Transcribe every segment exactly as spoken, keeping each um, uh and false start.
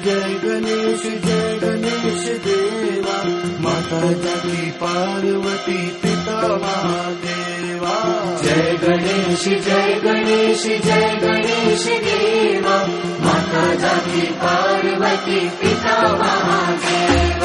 जय गणेश जय गणेश देवा, माता जाकी पार्वती पिता महादेवा। जय गणेश जय गणेश जय गणेश देवा, माता जाकी पार्वती पिता महादेवा।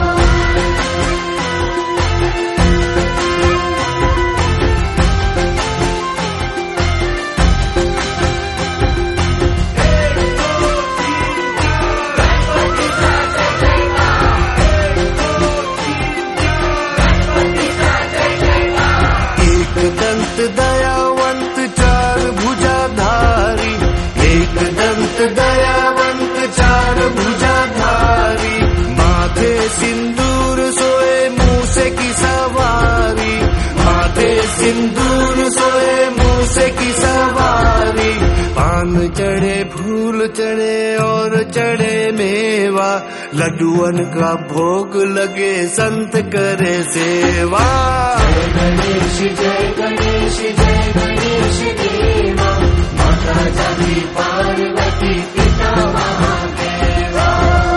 दंत दयावंत चार भुजाधारी, एक दंत दयावंत चार भुजाधारी, माथे सिंदूर सोए मूसे की सवारी, माथे सिंदूर सोए मूसे की सवारी। पान चढ़े फूल चढ़े और चढ़े मेवा, लड्डुअन का भोग लगे संत करे सेवा। जय गणेश जय गणेश जय गणेश देवा, माता जाकी पार्वती पिता महादेवा।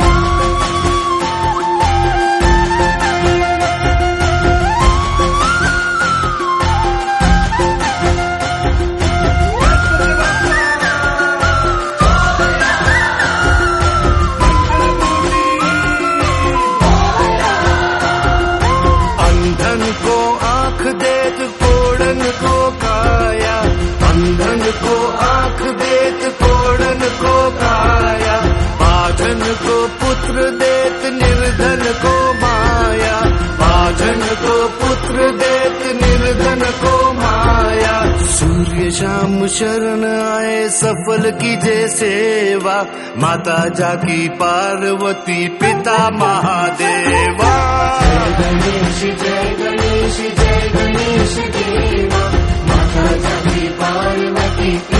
अंधन को आँख देत कोड़न को काया, अंधन को आँख देत कोड़न को काया, बाझन को पुत्र देत निर्धन को माया, बाझन को पुत्र देत निर्धन को माया। सूर्य शाम शरण आए सफल कीजे सेवा, माता जाकी पार्वती पिता महादेवा। जय गणेश जय गणेश जय गणेश देवा, माता जाकी पार्वती।